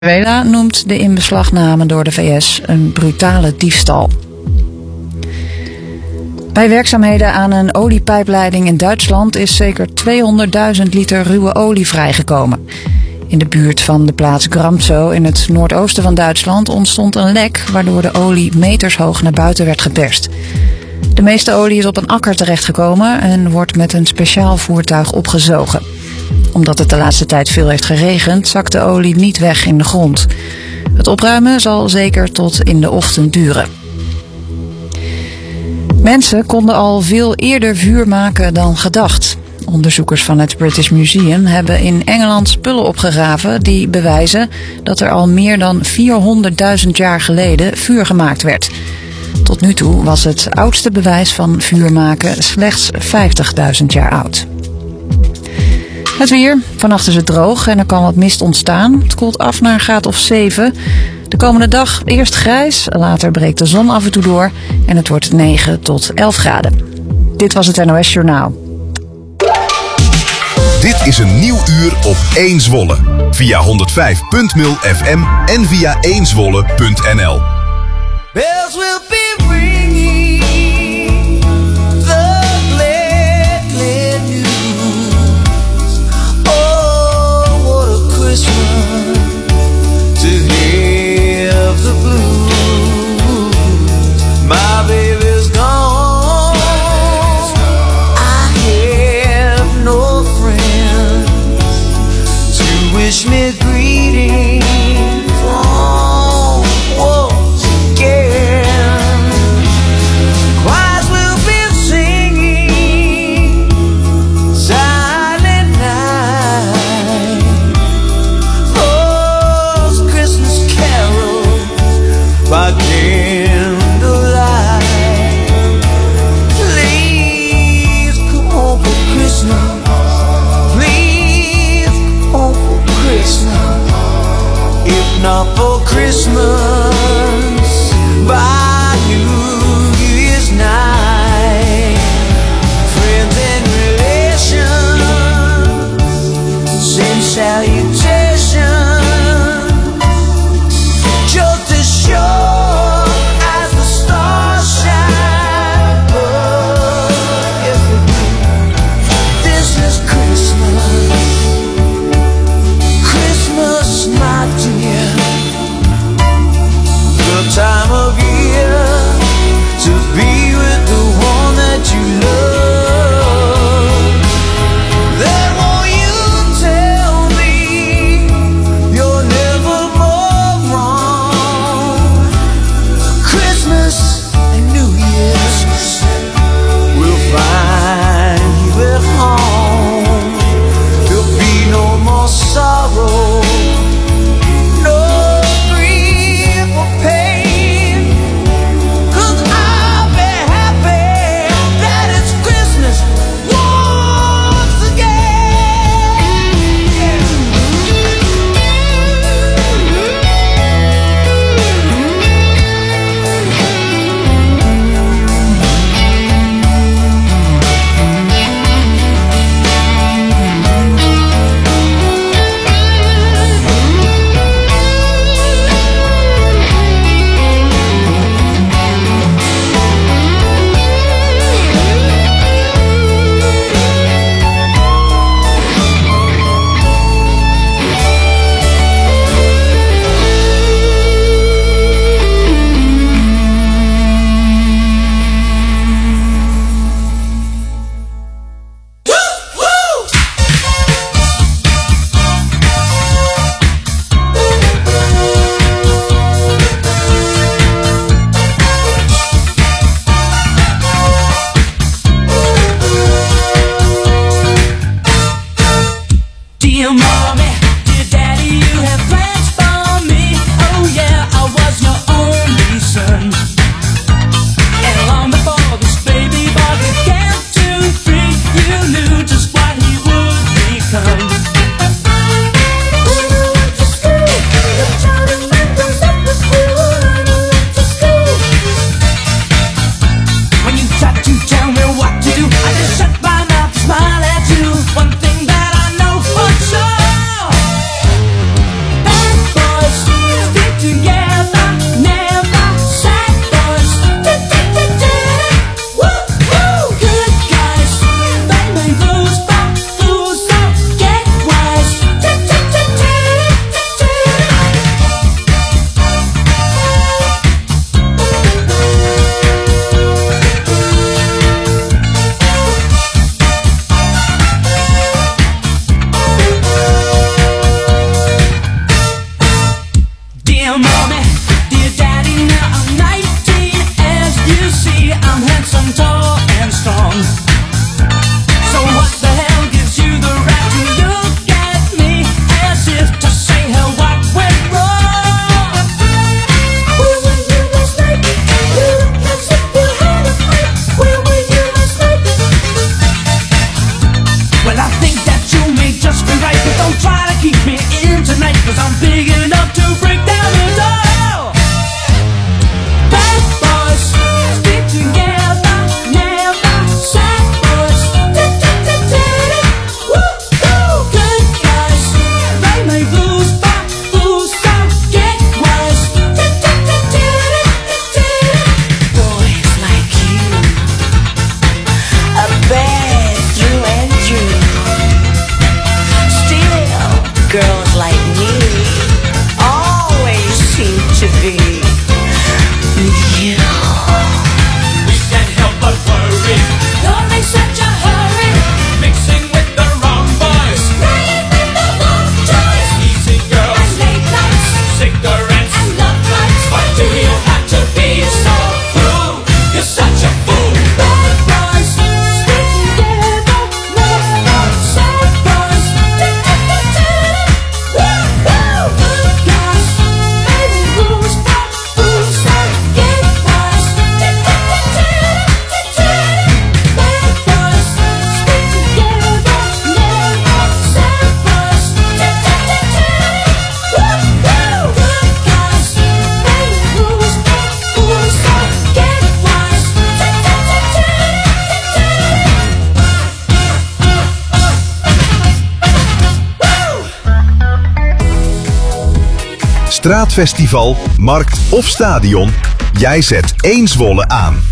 Venezuela noemt de inbeslagname door de VS een brutale diefstal. Bij werkzaamheden aan een oliepijpleiding in Duitsland is zeker 200.000 liter ruwe olie vrijgekomen. In de buurt van de plaats Gramzow in het noordoosten van Duitsland ontstond een lek waardoor de olie metershoog naar buiten werd geperst. De meeste olie is op een akker terechtgekomen en wordt met een speciaal voertuig opgezogen. Omdat het de laatste tijd veel heeft geregend, zakt de olie niet weg in de grond. Het opruimen zal zeker tot in de ochtend duren. Mensen konden al veel eerder vuur maken dan gedacht. Onderzoekers van het British Museum hebben in Engeland spullen opgegraven die bewijzen dat er al meer dan 400.000 jaar geleden vuur gemaakt werd. Tot nu toe was het oudste bewijs van vuur maken slechts 50.000 jaar oud. Het weer. Vannacht is het droog en er kan wat mist ontstaan. Het koelt af naar een graad of 7. De komende dag eerst grijs, later breekt de zon af en toe door en het wordt 9 tot 11 graden. Dit was het NOS Journaal. Dit is een nieuw uur op 1 Zwolle. Via 105.0 FM en via 1zwolle.nl. Bells will be ringing, the glad, glad news. Oh, what a Christmas to have the blues. My baby's gone, I have no friends to wish me greetings. Not for Christmas, by New Year's night. Friends and relations send salutations, just as sure as the stars shine above. This is Christmas, Christmas, my dear, the time of year Dear mommy, dear daddy, now I'm 19. As you see, I'm handsome, tall, and strong. So what the hell gives you the right to look at me as if to say, hey, what went wrong? Where were you last night? You look as if you had a fight. Where were you last night? Well, I think that you may just be right, but don't try to keep me in tonight, 'cause I'm big enough to break down the door. Bad boys stick together, never sad boys. Woo-hoo! Good guys, they may lose, but fools don't get wise. Boys like you are bad through and through. Still, girls like me always seem to be you. We can't help but worry, You're in such a hurry, mixing with the wrong boys. playing with the wrong toys, Easy girls, and late nights, cigarettes. and love fights. Why do you have to be so cruel? You're such a fool. Bad boys stick together, never sad boys. Woo-hoo! Good guys, baby rules, but fools don't get wise. Bad boys stick together, never sad boys. Woo-hoo! Good guys, baby rules, but fools don't get wise. Straatfestival, markt of stadion. Jij zet 1 Zwolle aan.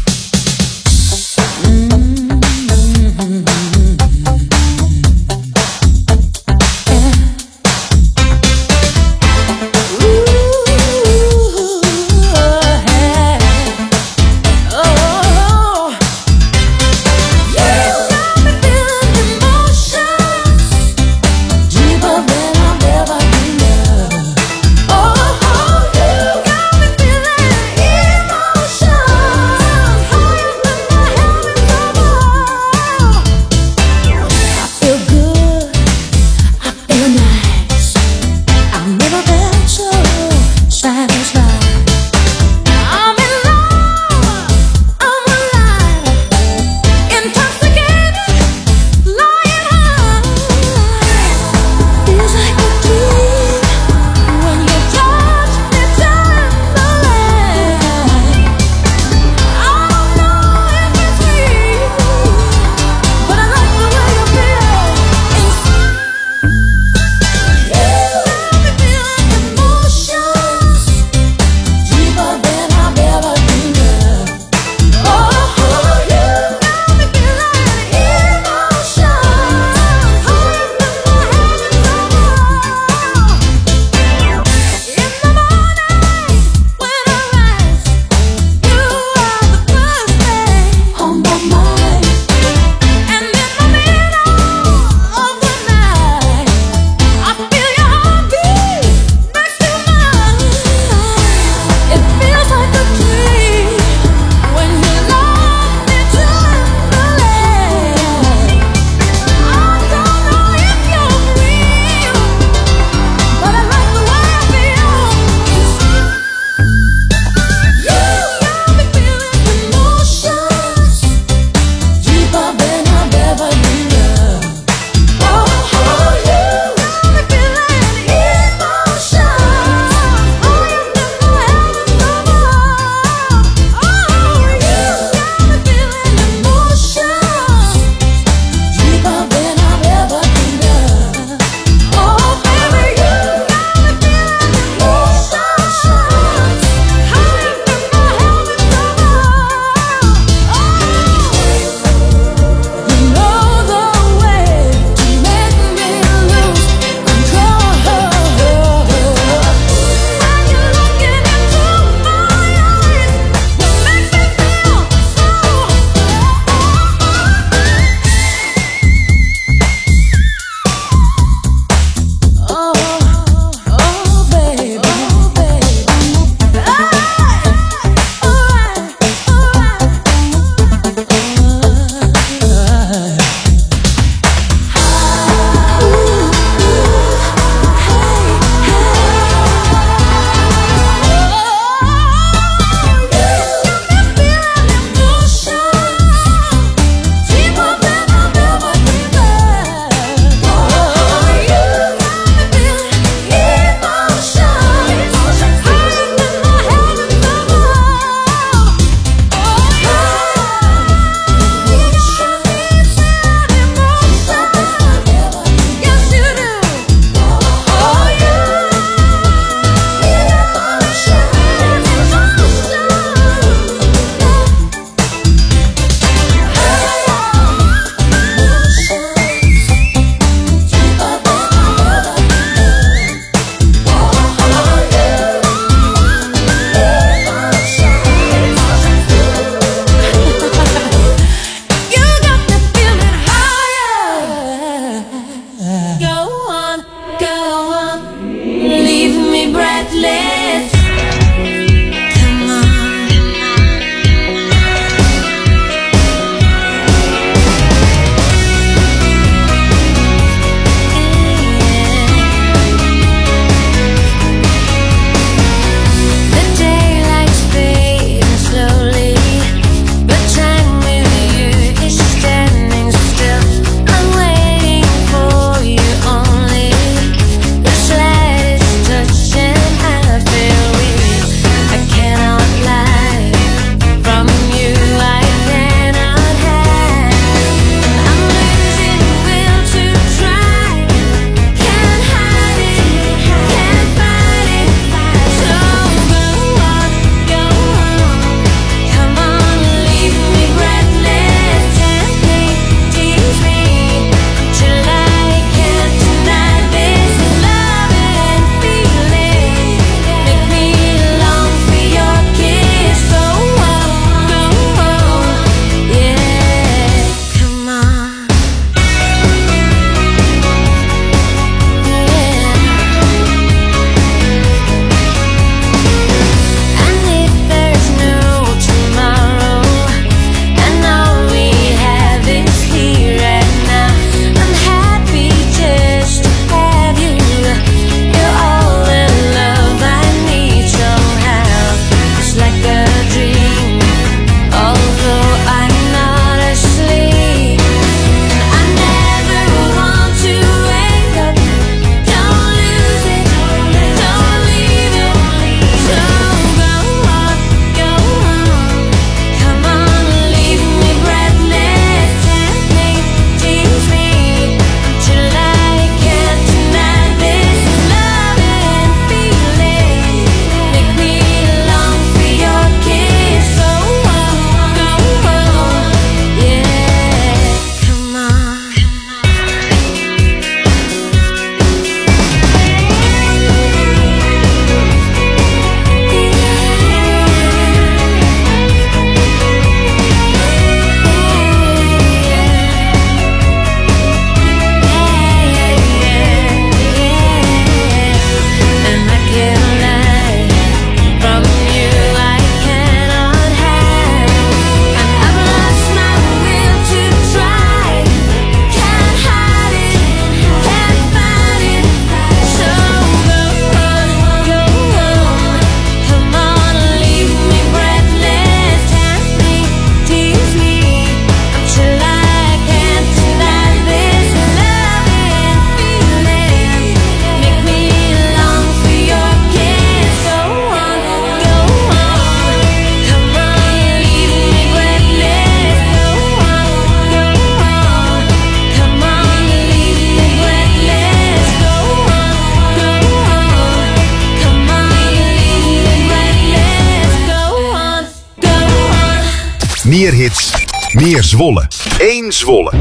Meer hits, meer Zwolle. 1 Zwolle.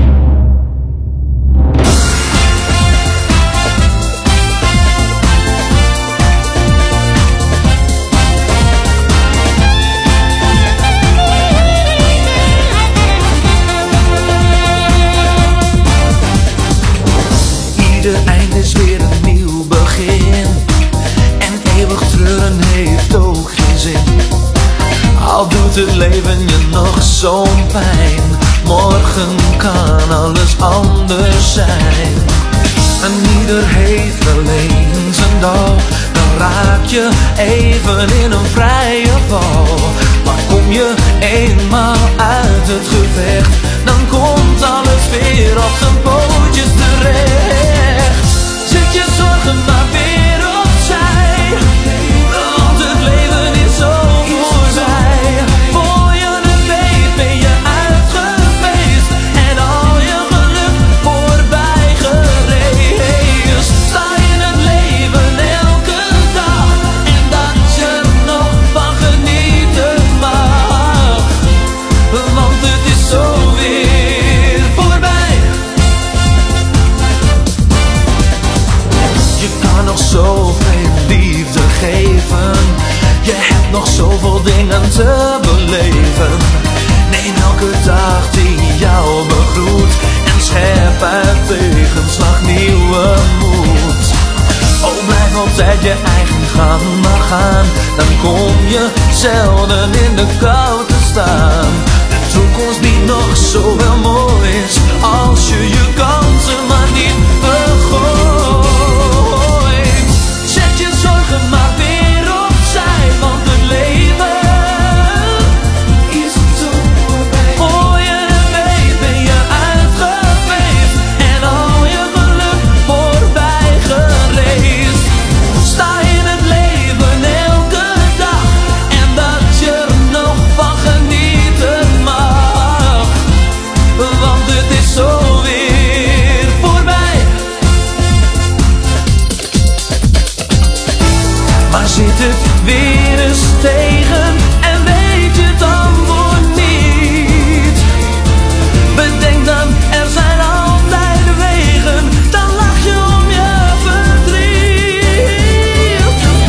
Ieder eind is weer een nieuw begin. En eeuwig treuren heeft ook geen zin. Al doet het leven je nog zo'n pijn, morgen kan alles anders zijn. En ieder heeft alleen zijn dag. Dan raak je even in een vrije val. Maar kom je eenmaal uit het gevecht, dan komt alles weer op zijn pootjes terecht. Zet je zorgen maar weer opzij, want het leven is zo voorbij. Voor je het weet ben je uitgefeest en al je geluk voorbij gereisd. Sta in het leven elke dag en dat je er nog van genieten mag, want het is zo weer voorbij. Je kan nog zoveel liefde geven, je hebt nog zoveel dingen te beleven. Neem elke dag die jou begroet en schep uit tegenslag nieuwe moed. Oh, blijf altijd je eigen gang maar gaan, dan kom je zelden in de kou te staan. De toekomst biedt nog zoveel moois, als je je kansen maar niet vergooit. Zet je zorgen maar weer opzij, want het leven is zo voorbij. Voor je het weet ben je uitgefeest en al je geluk voorbij gereisd. Sta in het leven elke dag en dat je er nog van genieten mag, want het is zo weer voorbij. Maar zit het weer eens tegen en weet je het antwoord niet? Bedenk dan, er zijn altijd wegen, dan lach je om je verdriet.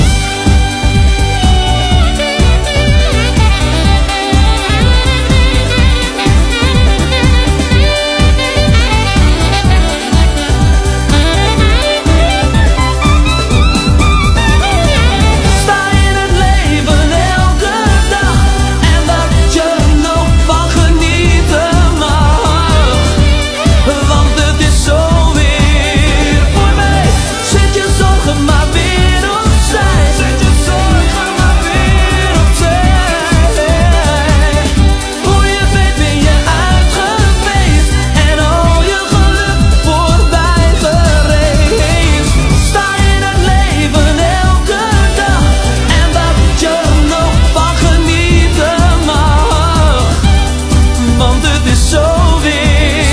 Sta in het leven elke dag en dat je er nog van genieten mag, want het is zo weer voorbij. Zet je zorgen maar weer opzij, zet je zorgen maar weer opzij. Hoe je weet ben je uitgefeest en al je geluk voorbij gereisd. Sta in het leven elke dag en dat je er nog van genieten mag, want het is zo weer,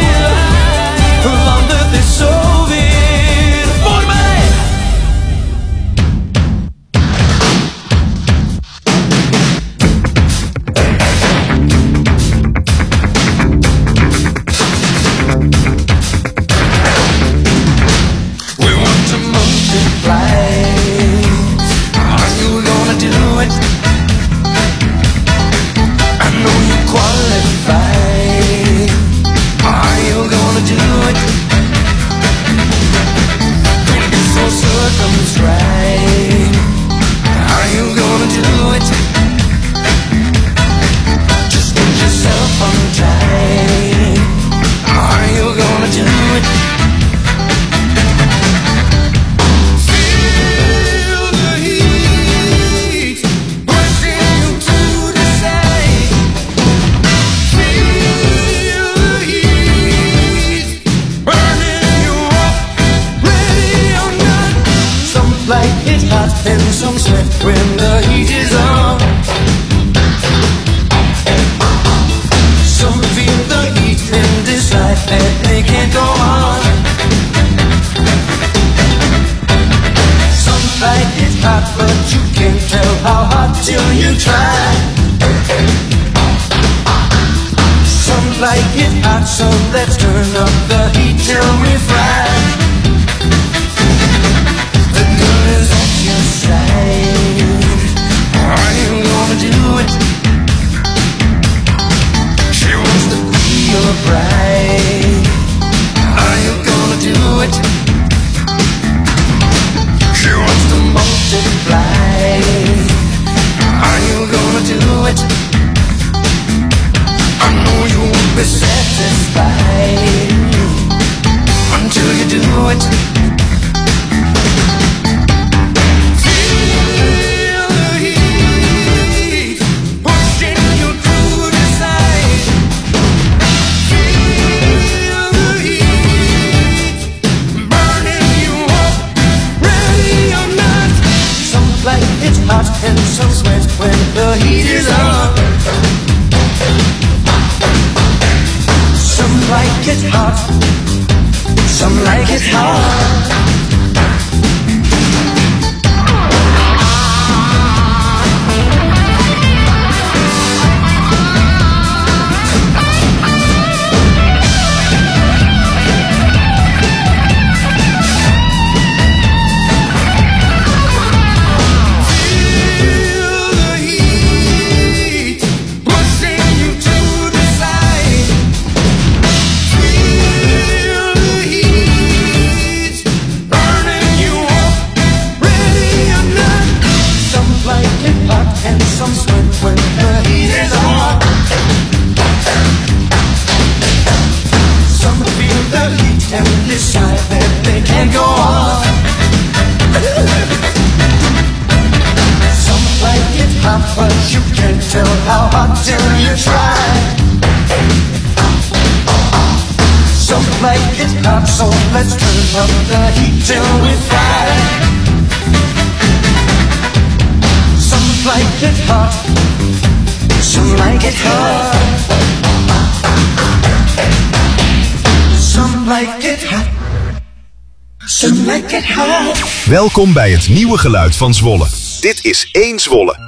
want het is zo weer voorbij. We want to multiply. Are you gonna do it? I know you qualify. Are you gonna do it? Don't be so circumscribed. Are you gonna do it? Just get yourself on time. Are you gonna do it? Feel the heat pushing you to decide. Feel the heat burning you up, ready or not. Some like it hot and some sweat when the heat is on. Some feel the heat in this life and they can't go on. Some like it hot but you can't tell how hot till you try. like it hot, so let's turn up the heat till we fry. The girl is at your side. Are you gonna do it? She wants to be your bride. Are you gonna do it? She wants to multiply. Are you gonna do it? I know you won't be satisfied until you do it. Feel the heat pushing you to the side. Feel the heat burning you up, ready or not. Some like it hot and some sweat when the heat is on. Some like it hot, some like it hot. Some sweat when the heat is on. Some feel the heat and decide that they can't go on. Some like it hot, but you can't tell how hot till you try. Some like it hot, so let's turn up the heat till we fry. Like it hot, some like it hot, some like it hot, some like it hot. Welkom bij het nieuwe geluid van Zwolle. Dit is 1 Zwolle.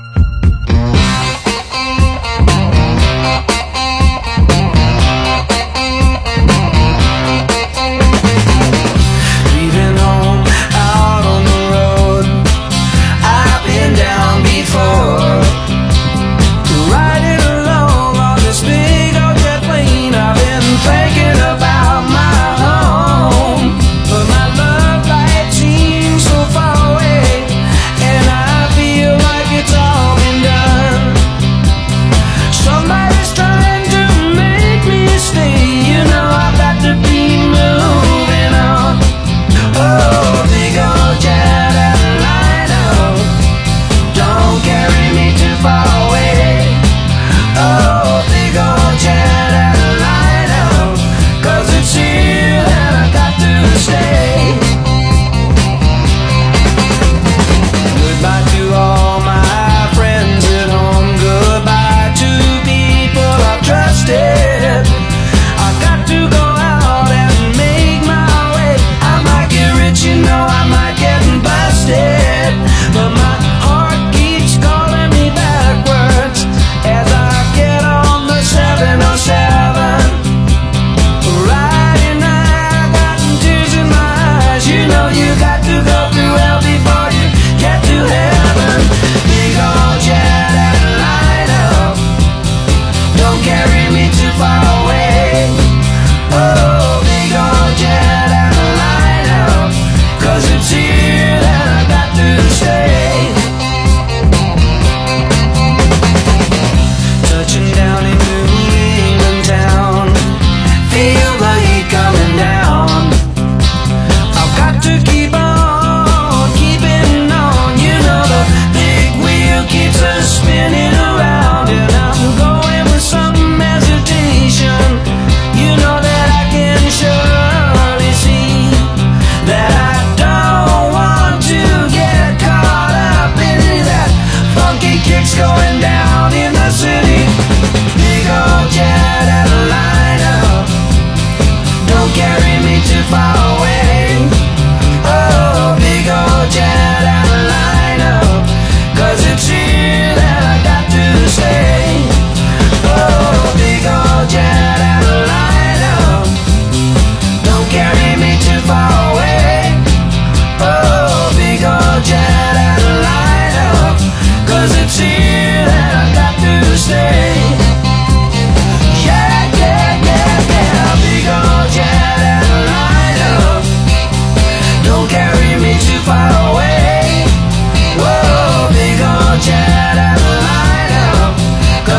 It's all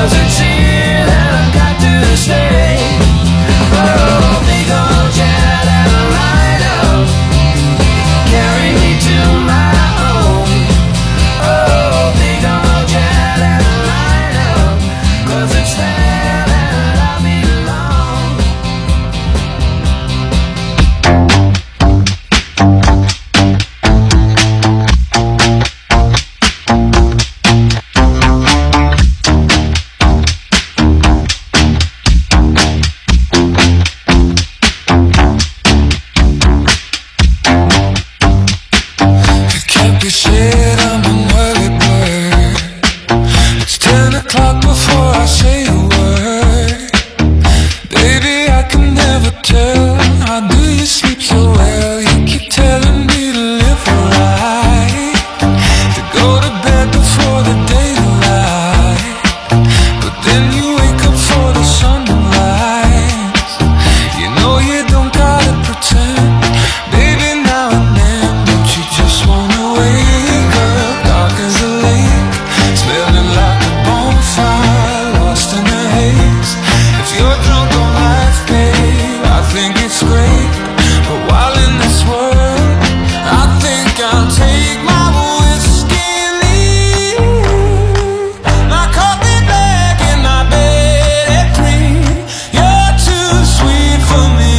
'cause it's here that I've got to stay. Oh, big old jet and a light up, carry me to my home. Oh, big old jet and a light up, 'cause it's there that I belong. Can't be said, I'm an early bird. It's 10 o'clock before I say a word. Baby, I can never tell, how do you sleep so well? You keep telling me to live right, to go to bed before the daylight, but then you wake up for the sunrise. You know you don't gotta pretend, baby, now and then. Don't you just wanna wake up dark as a lake, smelling like a bonfire, lost in the haze? If you're drunk on life, babe, I think it's great. But while in this world, I think I'll take my whiskey and leave my coffee black and my bed at 3. You're too sweet for me.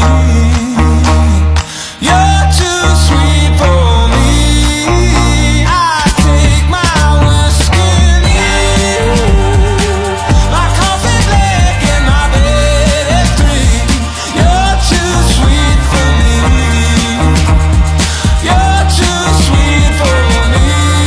You're too sweet for me. I take my whiskey and leave my coffee black and my bed at 3. You're too sweet for me. You're too sweet for me.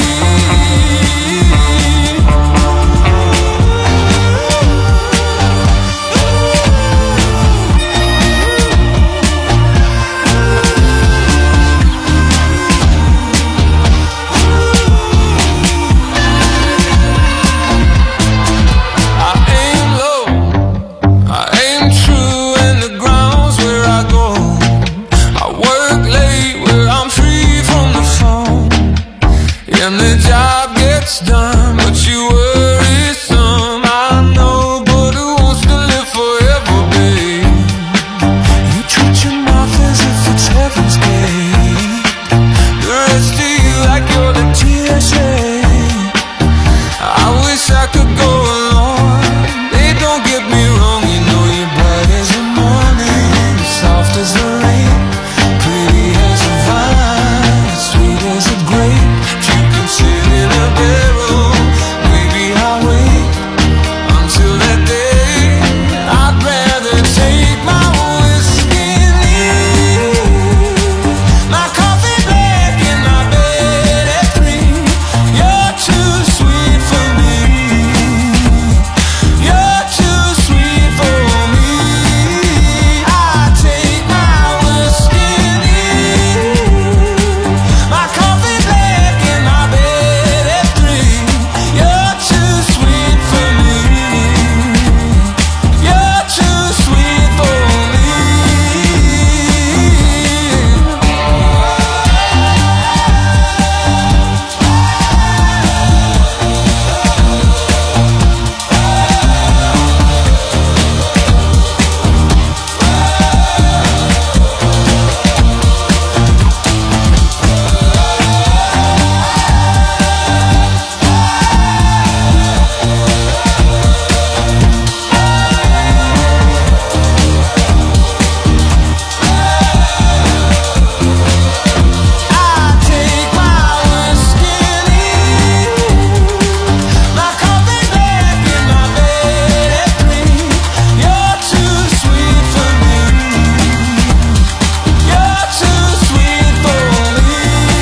I aim low, I aim true, and the ground's where I go. I work late where I'm free from the phone, and the job gets done, but you worry some. I know, but who wants to live forever, babe? You treat your mouth as if it's heaven's gate. The rest of you like you're the TSA. I wish I could go along. Hey, don't get me wrong, you know you're bright as the morning, soft as the rain, pretty as a vine, sweet as a grape. You can sit in a barrel, maybe I'll wait until that day. I'd rather take my whiskey and leave my coffee black in my bed at 3. You're too sweet for me. You're too sweet for me. I take my whiskey and leave my coffee black in my bed at 3. You're too sweet for me. You're too sweet for me. I take my whiskey and leave my coffee black in my bed at 3. You're too sweet for me. You're too sweet for me.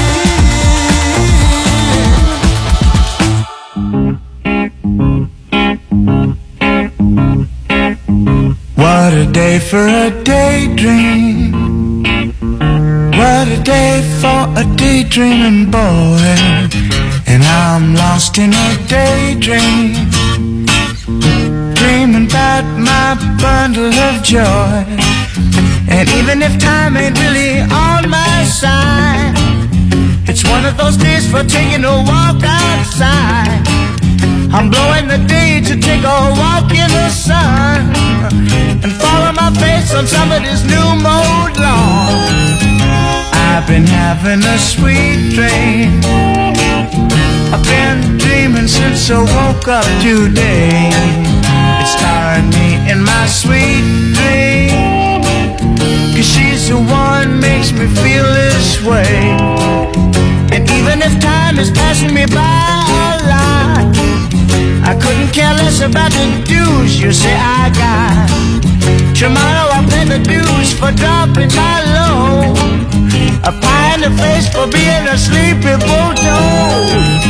What a day for a daydream. What a day for a daydreaming boy. And I'm lost in a daydream, dreaming about my bundle of joy. And even if time ain't really on my side, it's one of those days for taking a walk outside. I'm blowing the day to to take a walk in the sun and follow my face on somebody's new mowed lawn. I've been having a sweet dream. I've been dreaming since I woke up today. It's starring me in my sweet dream, 'cause she's the one makes me feel this way. And even if time is passing me by a lot, I couldn't care less about the dues you say I got. Tomorrow I'll pay the dues for dropping my load, a pie in the face for being a sleepy bulldog.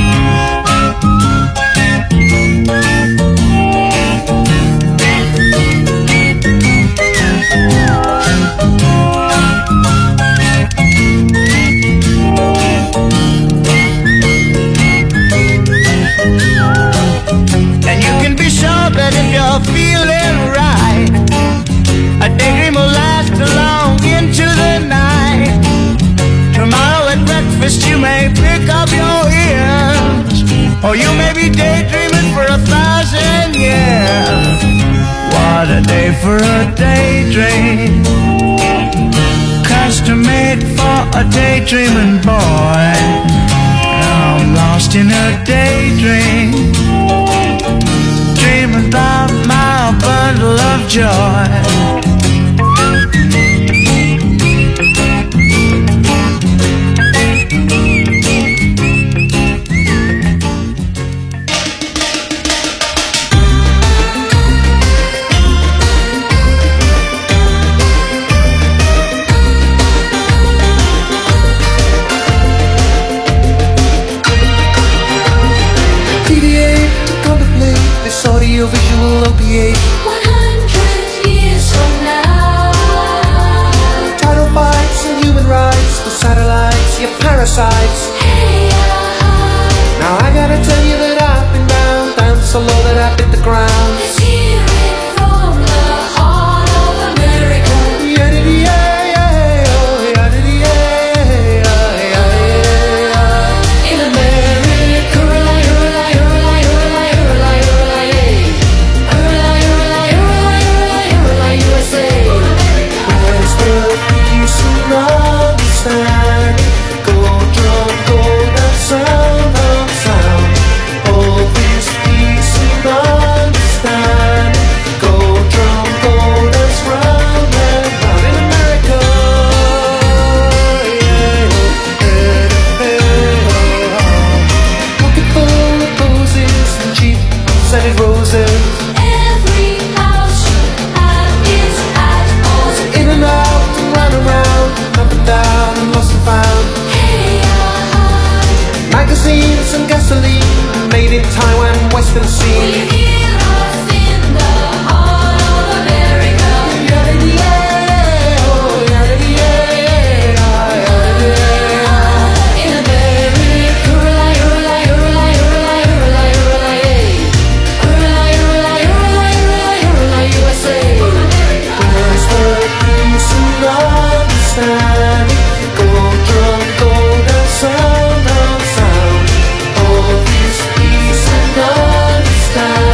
And you can be sure that if you're feeling right, a daydream will last long into the night. Tomorrow at breakfast you may pick up your ears, or you may be daydreaming for 1,000 years. What a day for a daydream, custom made for a daydreaming boy. I'm lost in a daydream, dreaming about my bundle of joy. Audiovisual opiate 100 years from now. Title fights and human rights, the satellites, your parasites. Hey, Now I gotta tell you that I've been down so low that I hit the ground. let's hear it from the heart of America. In America, hurrah, hurrah, hurrah, hurrah, hurrah, hurrah, hey. Hurrah, hurrah, hurrah, hurrah, hurrah, USA. Where's the peace and understanding? Gold drum, golden sound of sound. All this peace and understanding. Gold drum, golden round and round in America. Pocket full of posies and cheap scented roses. Every house should have its outdoors. In and out and round and round, up and down and lost and found. Hey, Magazines and gasoline, made in Taiwan, Western we scene. hear us in the heart of America. In America, hurrah, hurrah, hurrah, hurrah, hurrah, hurrah, hey. Hurrah, hurrah, hurrah, hurrah, hurrah, USA. Where's the peace and understanding? Gold drum, golden sound of sound. All this peace and understanding.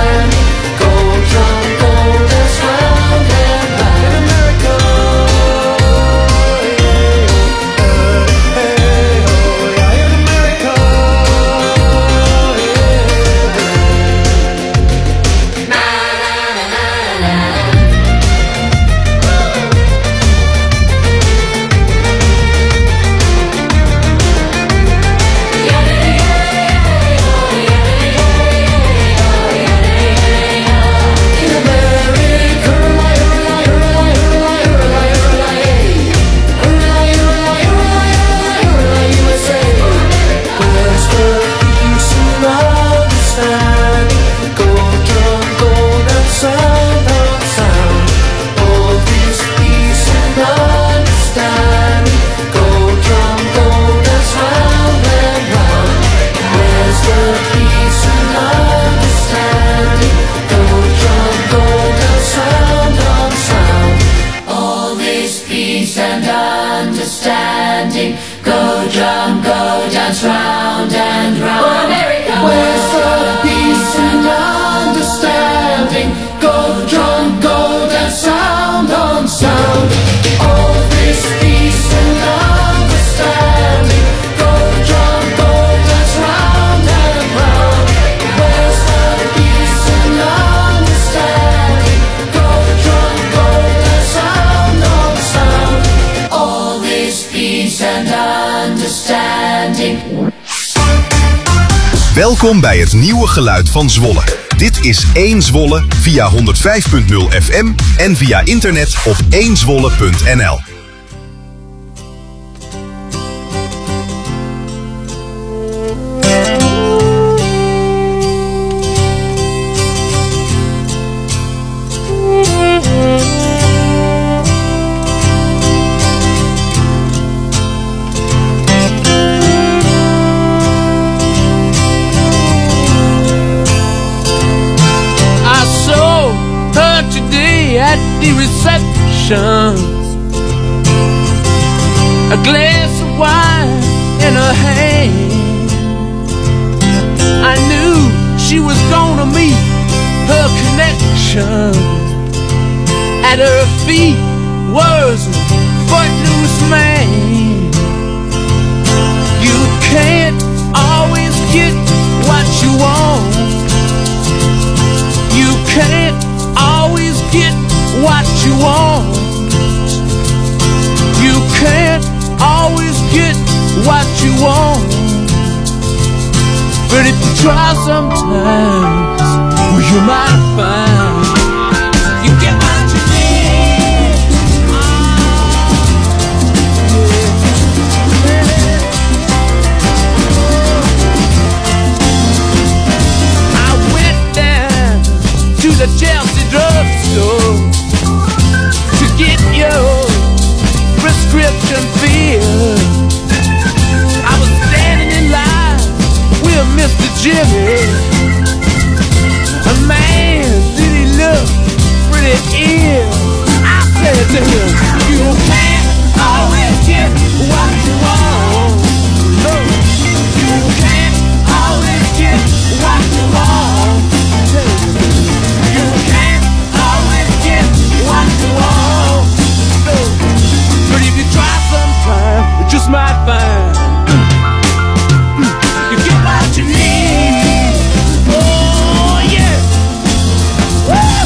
Welkom bij het nieuwe geluid van Zwolle. Dit is 1 Zwolle via 105.0 FM en via internet op 1zwolle.nl. At the reception, a glass of wine in her hand. I knew she was gonna meet her connection. At her feet was a footloose man. You can't always get what you want. You can't always get what you want. You can't always get what you want. But if you try sometimes, well, you might find you get what you need. I went down to the Chelsea drugstore to get your prescription filled. I was standing in line with Mr. Jimmy. A man, did he look pretty ill? I said to him, you can't always get what you want. No, you can't always get what you want. You can't always get what you want. No. But if you try sometime, you just might find you get what you need. Oh yeah. Woo!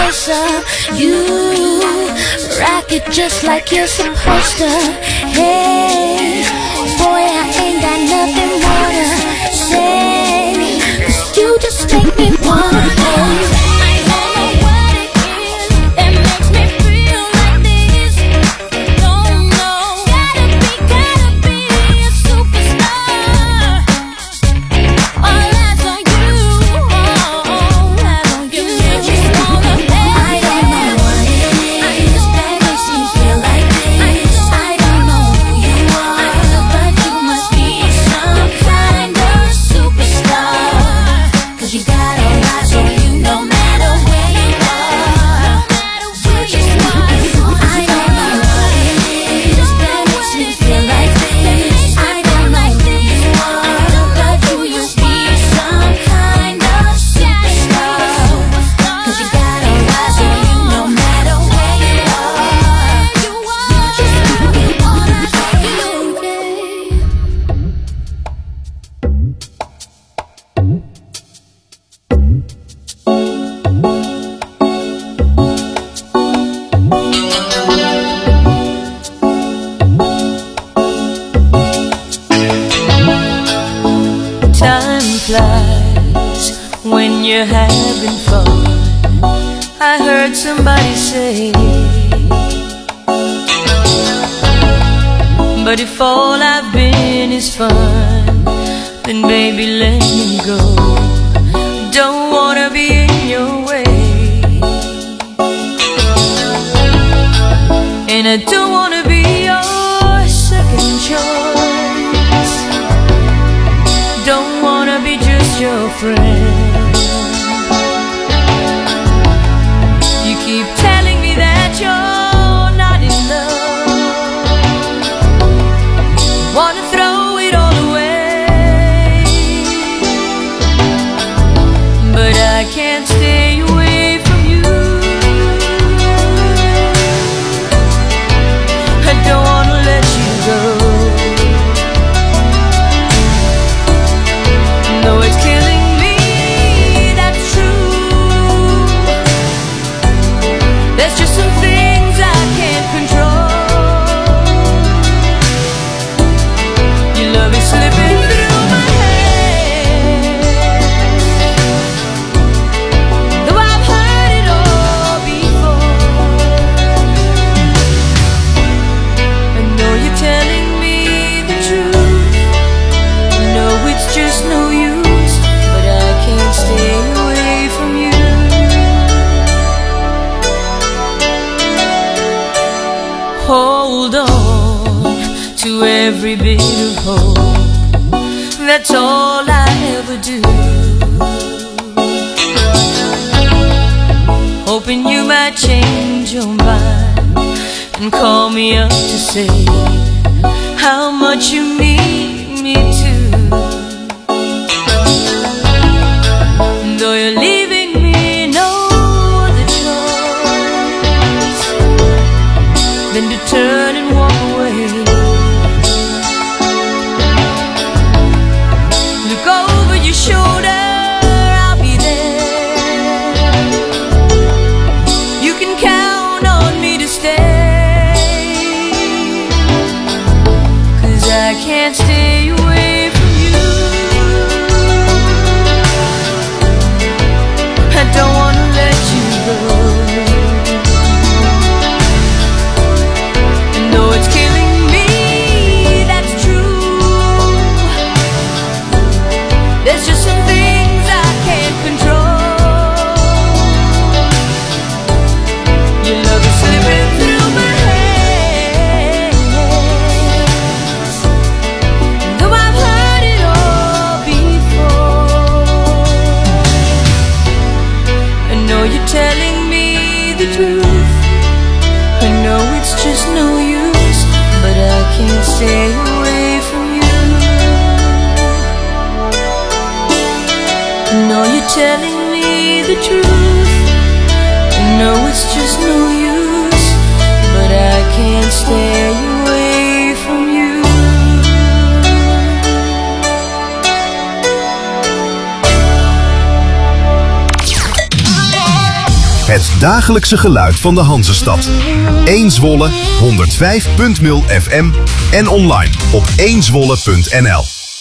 closer. You rock it just like you're supposed to. Hey, boy, I ain't got nothing more to say, 'cause you just make me wanna hold you. I don't know what it is that makes me feel like this. Don't know. Gotta be a superstar. All eyes on you. All eyes on you. You just wanna pay. I don't know what it is that makes me feel like this. I don't know who you are, but you must be some kind of superstar. 'Cause you got all eyes on you no matter where you are. You just want. I don't know what it is that makes me feel like this. I don't know who you are, but you must be some kind of superstar. 'Cause you got all eyes on you no matter where you are. You just want all eyes on you. Time flies when you're having fun. I heard somebody say, but if all I've been is fun, then baby let me go. Don't wanna be in your way, and I don't wanna be your second choice. Don't wanna be just your friend. You keep telling me that you're not in love. Wanna throw it all away, but I can't stay away from you. I don't wanna let you go. No, it's killing me, that's true. There's just some things I can't control. Your love is slipping through my hands, though I've heard it all before. I know you're telling me the truth. No, it's just no use, but I can't stay away from you. Hold on to every bit of hope. That's all I ever do. Hoping you might change your mind and call me up to say how much you need me to. Though you're leaving me no other choice than to turn and walk away. Look over your shoulder, I'll be there. You can count on me to stay, 'cause I can't stay away from you. I don't wanna let you go. And though it's killing me, that's true. There's just some things I can't control. Your love is slipping through my hands, though I've heard it all before. I know you're telling me the truth. I know it's just no use, but I can't stay away from you. I know you're telling me the truth. I know it's just no use, but I can't stay away from you. Het dagelijkse geluid van de Hanzestad. 1 Zwolle, 105.0 FM en online op 1zwolle.nl.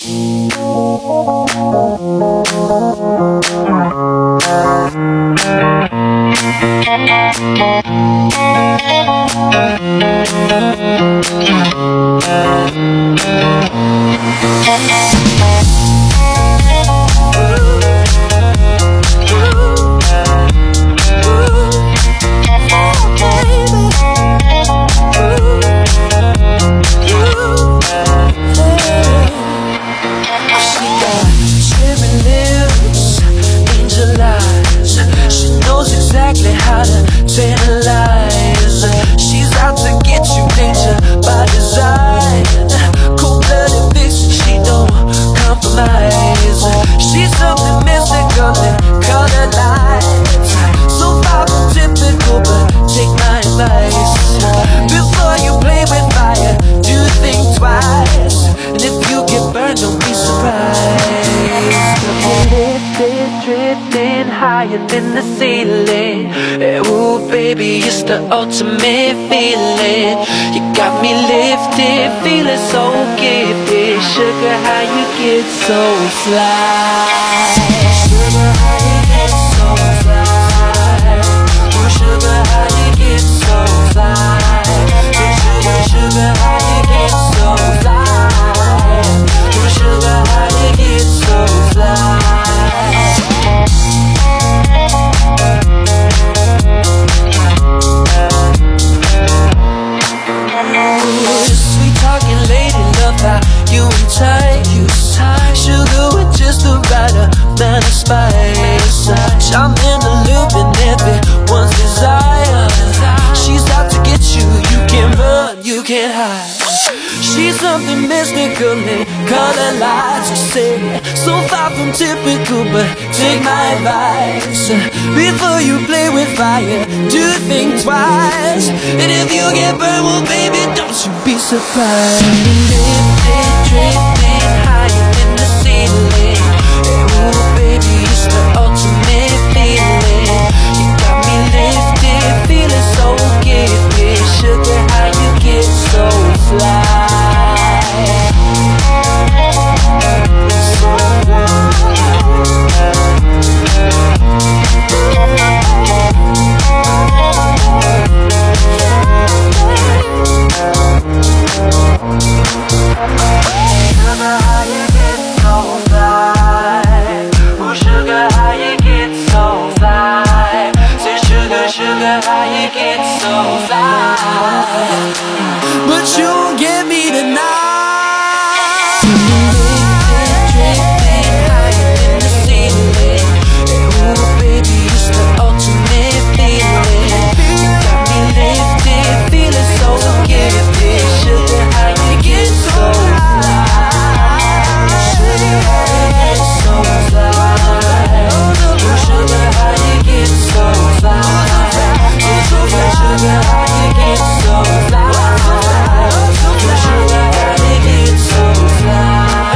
Exactly how to tantalize. She's out to get you, danger by design. Cold-blooded vixen, she don't compromise. She's something mystical and color lights. So far from typical, but take my advice. Before you play with fire, do think twice. And if you get burned, don't be surprised. Lifted, drifting higher than the ceiling. Ooh, baby, it's the ultimate feeling. You got me lifted, feeling so gifted. Sugar, how you get so fly? Sugar, how you get so fly? Ooh, sugar, how you get so fly? Sugar, sugar, how you get so fly? Ooh, sugar, how you get so fly? Sweet talking lady, love how you entice. Sugar with just the right amount of spice. Charming, alluring, everyone's desire. She's out to get you, you can't run, you can't hide. She's something mystical and color lights. You say, so far from typical, but take my advice. Before you play with fire, do think twice. And if you get burned, well baby, don't you be surprised. Lifted, drifting higher than the ceiling. Ooh baby, it's the ultimate feeling. You got me lifted, feeling so gifted. Sugar, how you get so fly? But you won't get me tonight. Drifting higher than the ceiling. Ooh, baby, it's the ultimate feeling. You got me lifted, feeling so gifted. Sugar, how you get so fly? Sugar, how you get so fly? Ooh, sugar, how you get so fly? Sugar, sugar, how you get so fly? Sugar, how you get so fly?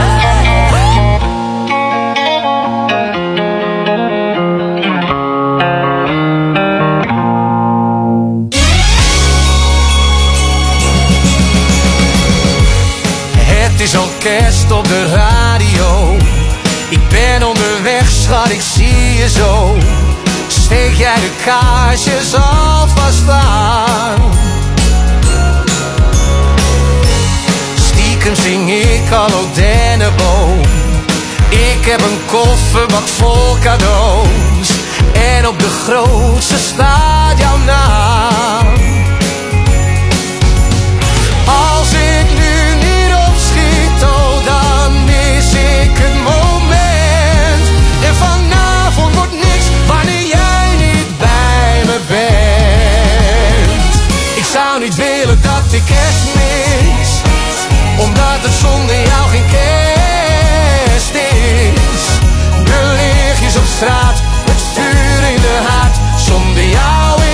Het is al kerst op de radio. Ik ben onderweg, schat, ik zie je zo. Steek jij de kaarsjes alvast aan? Stiekem zing ik Hallo Denneboom. Ik heb een kofferbak vol cadeaus. En op de grootste staat jouw naam. Als ik nu niet opschiet, oh dan mis ik het moment. En vanavond wordt niks wanneer jij niet bij me bent. Ik zou niet willen dat ik kerst mis, omdat het zonder jou geen kerst is. De lichtjes op straat, het vuur in de haard, zonder jou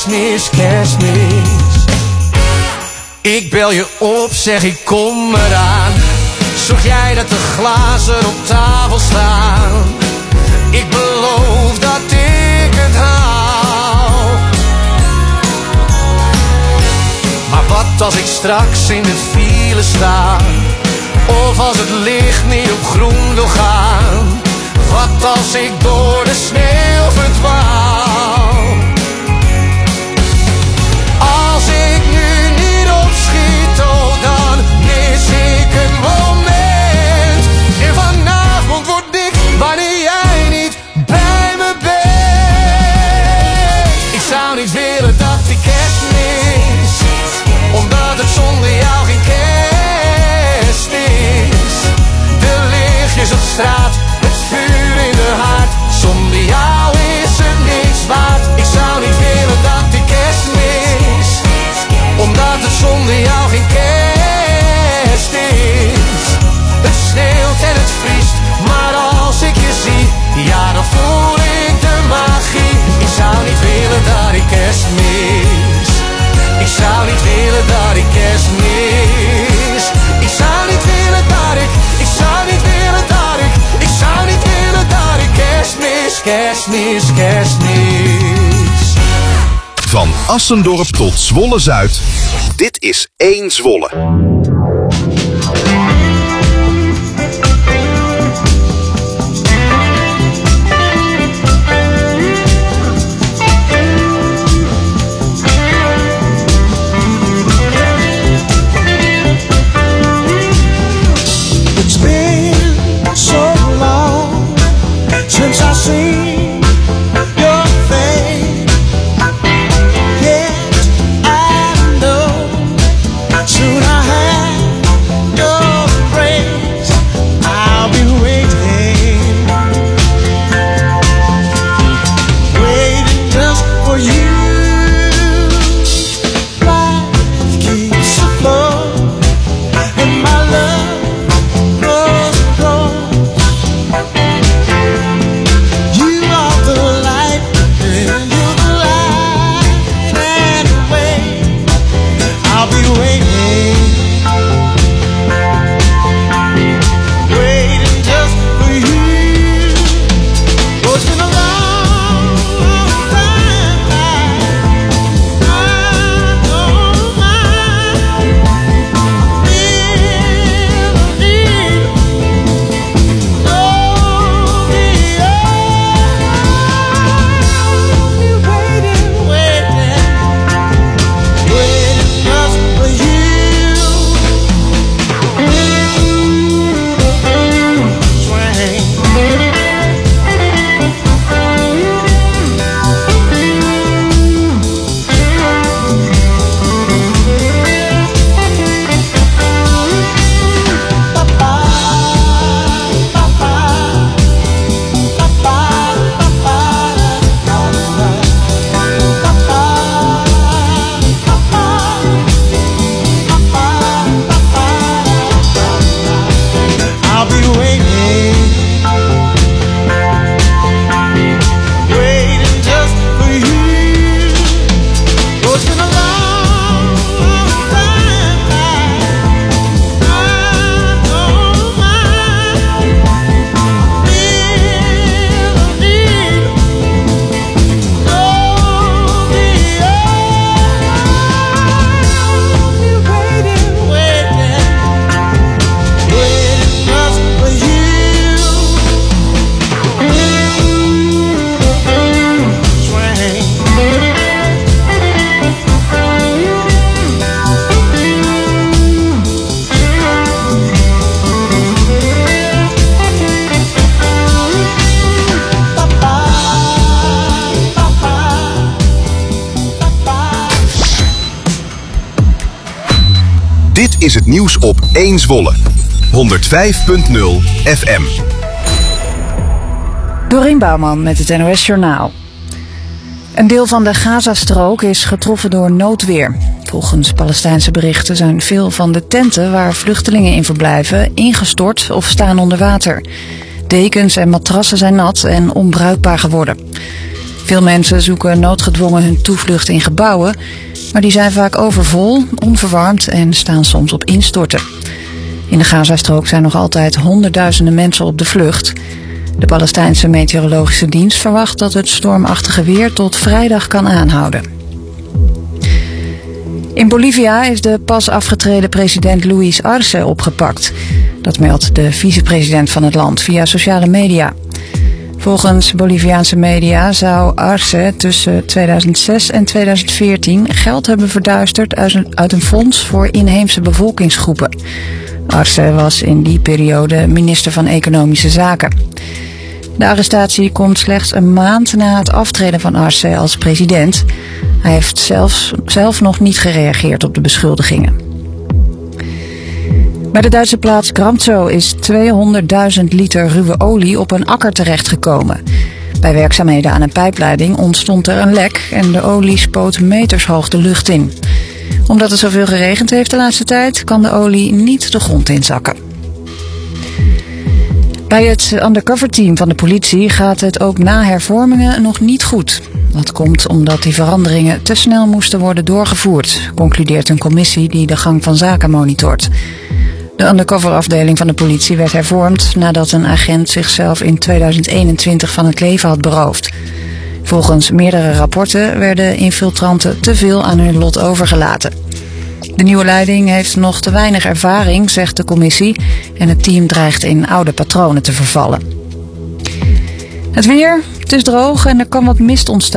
kerstmis, kerstmis. Ik bel je op, zeg ik kom eraan. Zorg jij dat de glazen op tafel staan. Ik beloof dat ik het haal. Maar wat als ik straks in de file sta? Of als het licht niet op groen wil gaan? Wat als ik door de sneeuw verdwaal? Als ik nu niet opschiet, oh dan mis ik het moment. En vanavond wordt ik wanneer jij niet bij me bent. Ik zou niet willen dat ik kerst mis, omdat het zonder jou geen kerst is. De lichtjes op straat, het vuur in de haard. Zonder jou is het niks waard. Ik zou niet willen dat ik kerst mis, omdat het zonder jou geen kerst is. Het sneeuwt en het vriest, maar als ik je zie, ja dan voel ik de magie. Ik zou niet willen dat ik kerst mis. Ik zou niet willen dat ik kerst mis. Ik zou niet willen dat ik zou niet willen dat ik zou niet willen dat ik kerst mis, kerst mis, kerst mis. Van Assendorp tot Zwolle-Zuid, dit is 1 Zwolle. It's been so long since I seen your face. Yet I know soon I have your praise. I'll be waiting, waiting just for you. Life keeps afloat, and my love grows and grows. You are the light, and you're the light and the way. I'll be waiting, waiting just for you. Oh, it's been a long, long time. I don't mind. I'll be waiting, waiting just for you. Oh, it's been a long, long time. I don't mind. Dit is het nieuws op 1 Zwolle. 105.0 FM. Dorien Bouwman met het NOS Journaal. Een deel van de Gazastrook is getroffen door noodweer. Volgens Palestijnse berichten zijn veel van de tenten waar vluchtelingen in verblijven ingestort of staan onder water. Dekens en matrassen zijn nat en onbruikbaar geworden. Veel mensen zoeken noodgedwongen hun toevlucht in gebouwen, maar die zijn vaak overvol, onverwarmd en staan soms op instorten. In de Gazastrook zijn nog altijd honderdduizenden mensen op de vlucht. De Palestijnse meteorologische dienst verwacht dat het stormachtige weer tot vrijdag kan aanhouden. In Bolivia is de pas afgetreden president Luis Arce opgepakt. Dat meldt de vicepresident van het land via sociale media. Volgens Boliviaanse media zou Arce tussen 2006 en 2014 geld hebben verduisterd uit een fonds voor inheemse bevolkingsgroepen. Arce was in die periode minister van Economische Zaken. De arrestatie komt slechts een maand na het aftreden van Arce als president. Hij heeft zelf nog niet gereageerd op de beschuldigingen. Bij de Duitse plaats Gramzow is 200.000 liter ruwe olie op een akker terechtgekomen. Bij werkzaamheden aan een pijpleiding ontstond er een lek en de olie spoot metershoog de lucht in. Omdat het zoveel geregend heeft de laatste tijd, kan de olie niet de grond inzakken. Bij het undercover-team van de politie gaat het ook na hervormingen nog niet goed. Dat komt omdat die veranderingen te snel moesten worden doorgevoerd, concludeert een commissie die de gang van zaken monitort. De undercover-afdeling van de politie werd hervormd nadat een agent zichzelf in 2021 van het leven had beroofd. Volgens meerdere rapporten werden infiltranten te veel aan hun lot overgelaten. De nieuwe leiding heeft nog te weinig ervaring, zegt de commissie, en het team dreigt in oude patronen te vervallen. Het weer, het is droog en er kan wat mist ontstaan.